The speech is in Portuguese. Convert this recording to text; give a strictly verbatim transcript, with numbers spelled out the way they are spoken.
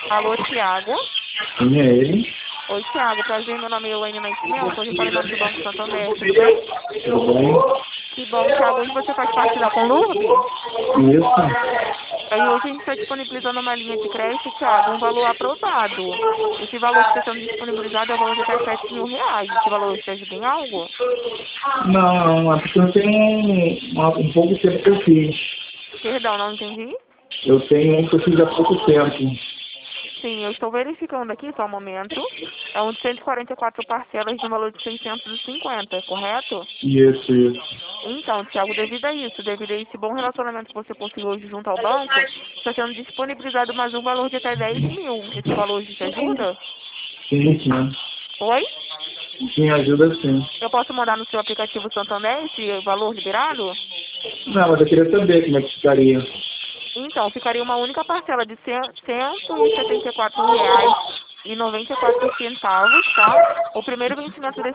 Alô, Thiago? Sim, é ele. Oi, Thiago. Prazer, meu nome é Elaine Nascimento. Sou representante do Banco Santander. Tudo bem? Tudo bem? Que bom, Thiago. Hoje você faz parte da Conlurb? Isso. Aí hoje a gente está disponibilizando uma linha de crédito, Thiago, um valor aprovado. Esse valor que está sendo disponibilizado é o valor de até sete mil reais. Esse valor te ajuda em algo? Não, não, é porque eu tenho um, uma- um pouco tempo que eu fiz. Perdão, não entendi? Eu tenho um que eu fiz há pouco tempo. Sim, eu estou verificando aqui, só um momento. É um de cento e quarenta e quatro parcelas no valor de seiscentos e cinquenta, correto? Isso, isso. Então, Thiago, devido a isso, devido a esse bom relacionamento que você conseguiu hoje junto ao banco, está sendo disponibilizado mais um valor de até dez mil. Esse valor hoje te ajuda? Sim, sim. Oi? Sim, ajuda sim. Eu posso mandar no seu aplicativo Santander esse valor liberado? Não, mas eu queria saber como é que ficaria. Então, ficaria uma única parcela de cem- cento e setenta e quatro reais e noventa e quatro centavos, tá? O primeiro vencimento desse